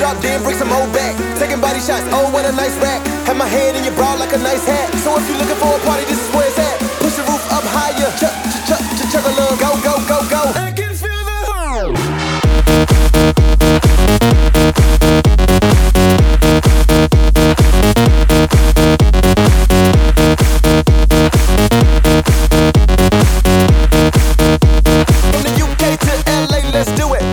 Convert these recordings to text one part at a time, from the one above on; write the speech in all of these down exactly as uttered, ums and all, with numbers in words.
drop, then bring some more back. Taking body shots, oh what a nice rack. Have my head in your bra like a nice hat. So if you're looking for a party, this is where it's at. Push the roof up higher, chuck, chuck, chuck, chuck a little, go, go, go, go. I can feel the from the U K to L A, let's do it.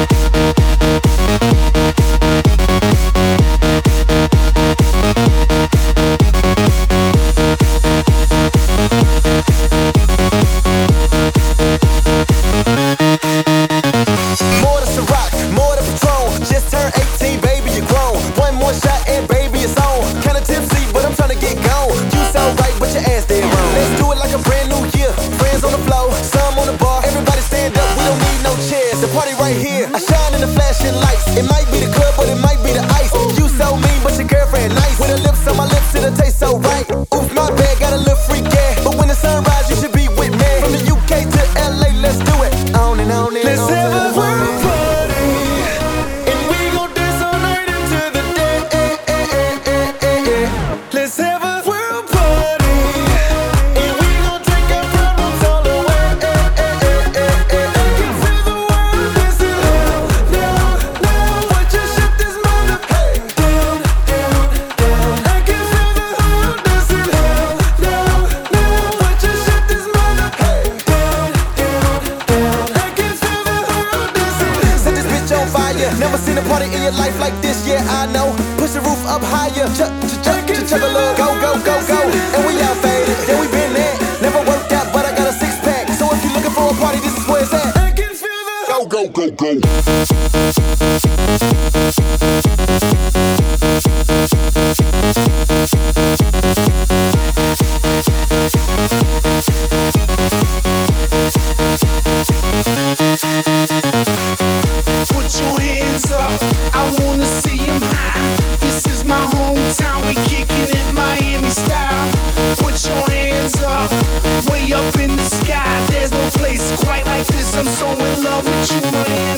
I shine in the flashing lights. It might be the club, but it might be the ice. You so mean, but your girlfriend nice. With her lips on my lips, it'll taste so right. Oof, my bad, got a little freak, yeah. But when the sun rises, you should be with me. From the U K to L A, let's do it. On and on and let's on. Let's have a world party, and we gon' dance all night into the day. Let's have a world party, and we gon' drink our problems all away. I can feel the world dancing now, now. Watch us shut this mother down, down, down. I can feel the world dancing now, now, now. Watch us shut this mother down, down, down. I can feel the world dancing. Set this bitch on fire. Never seen a party in your life like this, yeah I know. Push the roof up higher, chuck, chuck, chuck, chuck, chuck a little, go, go, go, go. And we out faded, yeah we been there. Never worked out, but I got a six pack. So if you're looking for a party, this is where it's at. I can feel the go, go, go, go. Put your hands up, I wanna see 'em high. This is my hometown, we kicking it Miami style. Put your hands up, way up in the sky. There's no place quite like this, I'm so in love with you, Miami.